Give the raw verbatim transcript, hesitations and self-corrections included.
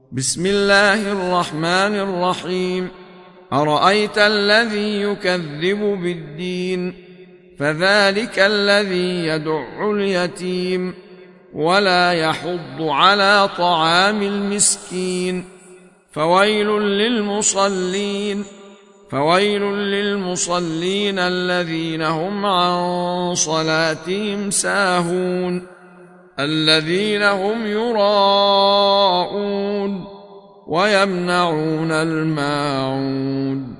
بسم الله الرحمن الرحيم. أرأيت الذي يكذب بالدين فذلك الذي يدع اليتيم ولا يحض على طعام المسكين فويل للمصلين فويل للمصلين الذين هم عن صلاتهم ساهون الذين هم يراءون ويمنعون الماعون